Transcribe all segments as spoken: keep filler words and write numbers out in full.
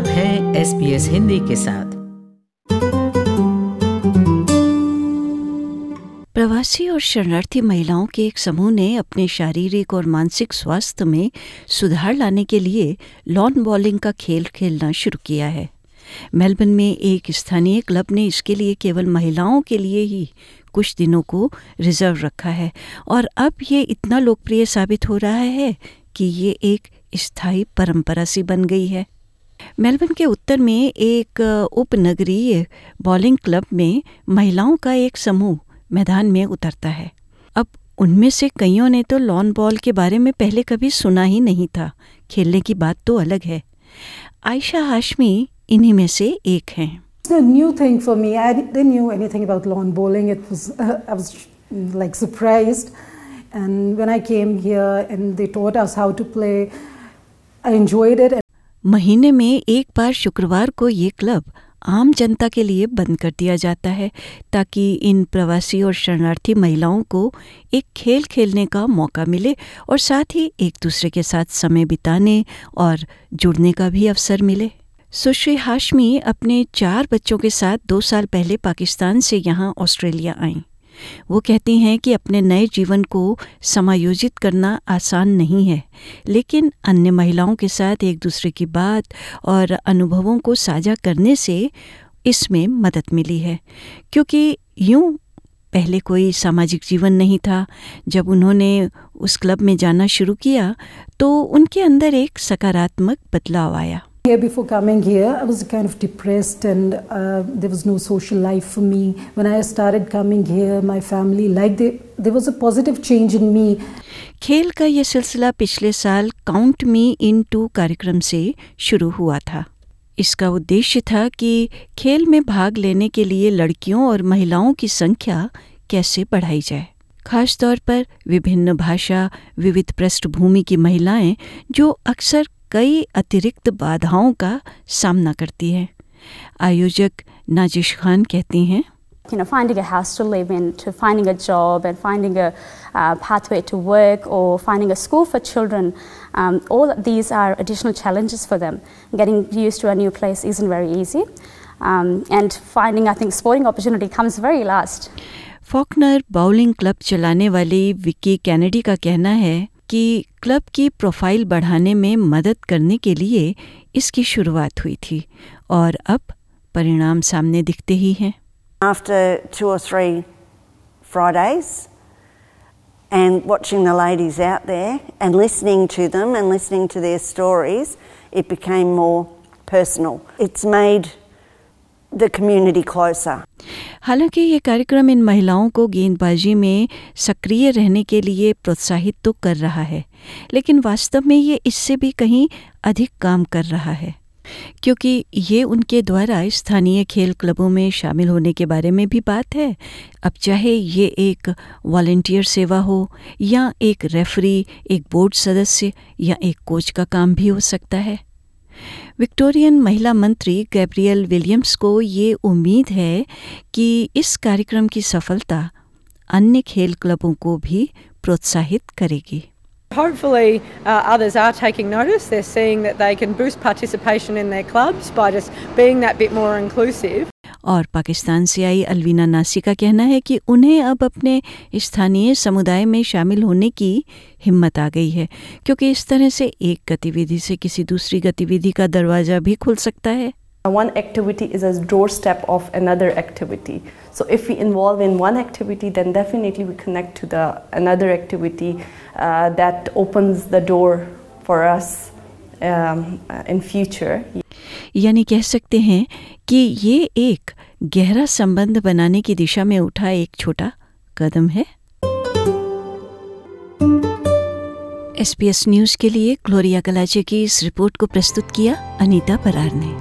आप हैं S B S Hindi के साथ। प्रवासी और शरणार्थी महिलाओं के एक समूह ने अपने शारीरिक और मानसिक स्वास्थ्य में सुधार लाने के लिए लॉन बॉलिंग का खेल खेलना शुरू किया है। मेलबर्न में एक स्थानीय क्लब ने इसके लिए केवल महिलाओं के लिए ही कुछ दिनों को रिजर्व रखा है और अब ये इतना लोकप्रिय साबित हो रहा है कि ये एक स्थायी परंपरा सी बन गई है। मेलबर्न के उत्तर में एक उपनगरीय बॉलिंग क्लब में महिलाओं का एक समूह मैदान में उतरता है। अब उनमें से कईयों ने तो लॉन बॉल के बारे में पहले कभी सुना ही नहीं था, खेलने की बात तो अलग है। आयशा हाशमी इन्हीं में से एक हैं। It's a new thing for me. I didn't know anything about lawn bowling. It was uh, I was like surprised, and when I came here and they taught us how to play, I enjoyed it. महीने में एक बार शुक्रवार को ये club आम जनता के लिए बंद कर दिया जाता है ताकि इन प्रवासी और शरणार्थी महिलाओं को एक खेल खेलने का मौका मिले और साथ ही एक दूसरे के साथ समय बिताने और जुड़ने का भी अवसर मिले। सुश्री हाशमी अपने चार बच्चों के साथ दो साल पहले पाकिस्तान से यहाँ ऑस्ट्रेलिया आईं। वो कहती हैं कि अपने नए जीवन को समायोजित करना आसान नहीं है, लेकिन अन्य महिलाओं के साथ एक दूसरे की बात और अनुभवों को साझा करने से इसमें मदद मिली है, क्योंकि यूं पहले कोई सामाजिक जीवन नहीं था। जब उन्होंने उस क्लब में जाना शुरू किया तो उनके अंदर एक सकारात्मक बदलाव आया। Here before coming here, I was kind of depressed and uh, there was no social life for me. When I started coming here, my family liked it. There was a positive change in me. खेल का ये सिलसिला पिछले साल count me in to कार्यक्रम से शुरू हुआ था। इसका उद्देश्य था कि खेल में भाग लेने के लिए लड़कियों और महिलाओं की संख्या कैसे बढ़ाई जाए, खास तौर पर विभिन्न भाषा, विविध पृष्ठभूमि की महिलाएं जो अक्सर कई अतिरिक्त बाधाओं का सामना करती है। आयोजक नाजिश खान कहती हैं, You know, finding a house to live in, to finding a job and finding a uh, pathway to work or finding a school for children, um, all of these are additional challenges for them. Getting used to a new place isn't very easy, um, and finding, I think, sporting opportunity comes very last. Faulkner bowling club चलाने वाली Vicky Kennedy का कहना है कि club की profile बढ़ाने में मदद करने के लिए इसकी शुरुआत हुई थी और अब परिणाम सामने दिखते ही हैं। After two or three Fridays and watching the ladies out there and listening to them and listening to their stories, it became more personal. It's made the community closer. हालांकि ये कार्यक्रम इन महिलाओं को गेंदबाजी में सक्रिय रहने के लिए प्रोत्साहित तो कर रहा है, लेकिन वास्तव में ये इससे भी कहीं अधिक काम कर रहा है, क्योंकि ये उनके द्वारा स्थानीय खेल क्लबों में शामिल होने के बारे में भी बात है। अब चाहे ये एक वॉलंटियर सेवा हो या एक रेफरी, एक बोर्ड सदस्य या एक कोच का काम भी हो सकता है। विक्टोरियन महिला मंत्री गैब्रियल विलियम्स को ये उम्मीद है कि इस कार्यक्रम की सफलता अन्य खेल क्लबों को भी प्रोत्साहित करेगी। Hopefully uh, others are taking notice. They're seeing that they can boost participation in their clubs by just being that bit more inclusive. और पाकिस्तान से आई अलवीना नासी का कहना है कि उन्हें अब अपने स्थानीय समुदाय में शामिल होने की हिम्मत आ गई है, क्योंकि इस तरह से एक गतिविधि से किसी दूसरी गतिविधि का दरवाजा भी खुल सकता है। One activity is a doorstep of another activity. So if we involve in one activity, then definitely we connect to the another activity uh, that opens the door for us um, in future. यानी कह सकते हैं कि ये एक गहरा संबंध बनाने की दिशा में उठा एक छोटा कदम है। एस बी एस न्यूज़ के लिए ग्लोरिया गलाचे की इस रिपोर्ट को प्रस्तुत किया अनीता बरार ने।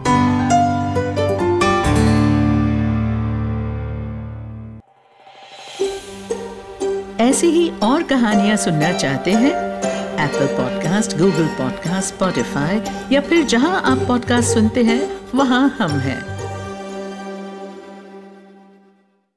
ऐसी ही और कहानियाँ सुनना चाहते हैं? Apple podcast, Google podcast, Spotify या फिर जहां आप पॉडकास्ट सुनते हैं वहां हम हैं।